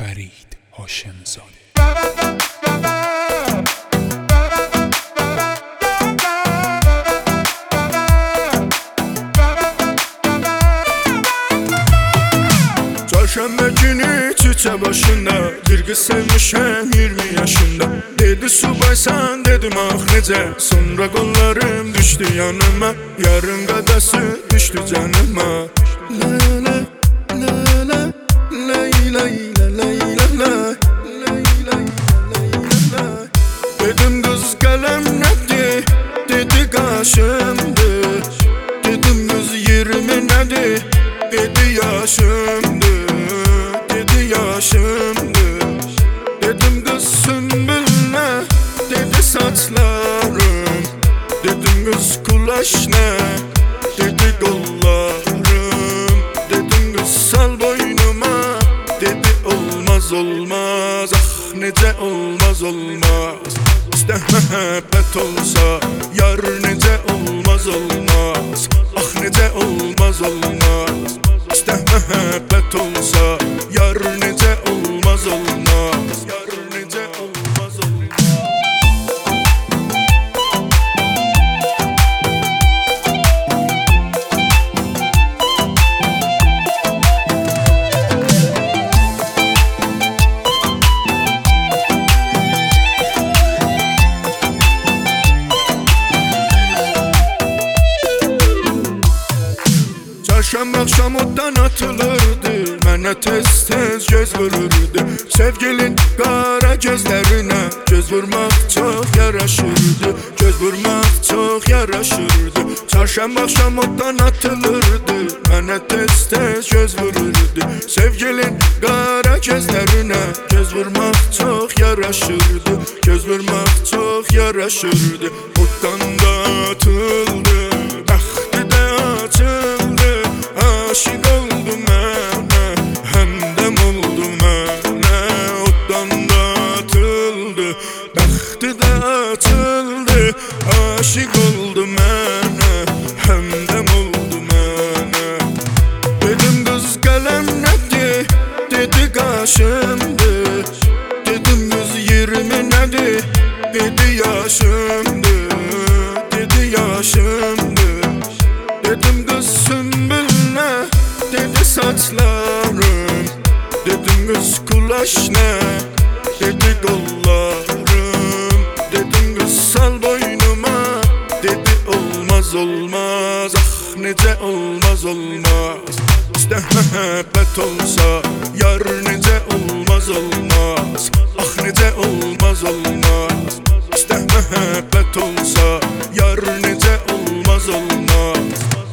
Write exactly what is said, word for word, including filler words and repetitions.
فرید هاشمزاده. Çarşamba günü çiçe başında bir kız sevmişem yirmi yaşında. Dedi subaysan dedim ah nece. Sonra kollarım düştü yanıma, yarın kadası düştü canıma. La la la la lay lay la lay la lay lay lay la. Dedim kız kalem nedir, dedi kaşımdı. Dedim kız yirmi nedir, dedi yaşımdı. Yaşımdı. Dedim kız sümbül ne, dedi saçlarım. Dedim kız kulaş ne, dedi kollarım. Dedim kız sal boynuma, dedi olmaz olmaz. Ah nece olmaz olmaz. İşte mehabbet olsa yar nece olmaz olmaz. Ah nece olmaz olmaz. İşte mehabbet olsa yar nece olmaz olmaz. Yar nece olmaz olmaz. Çarşamba akşam odan atılırdı, mənə tez tez göz vururdu. Sevgilin qara gözlerine göz vurmaq çok yaraşırdı. Göz vurmaq çok yaraşırdı. Çarşamba akşam odan atılırdı, mənə tez tez göz vururdu. Sevgilin qara gözlerine göz vurmaq çok yaraşırdı. Göz vurmaq çok yaraşırdı. Odan da atıldı, bəxti də açıldı. Aşık oldum mənə, həmdəm oldu mənə. Oddan da atıldı, bəxti də açıldı. Aşık oldu mənə, həmdəm oldu mənə. Dedim qız qələm nədir, dedi qaşımdı. Dedim qız yirmi nədir, dedi yaşımdı. Dedi yaşımdı. Dedim kız sümbül ne, dedi saçlarım. Dedim kız kulaş ne, dedi kollarım. Dedim kız sal boynuma, dedi olmaz olmaz. Ah nece olmaz olmaz. İşte mehabbet olsa yar nece olmaz olmaz. Ah nece olmaz olmaz. İşte mehabbet olsa yar nece olmaz olmaz.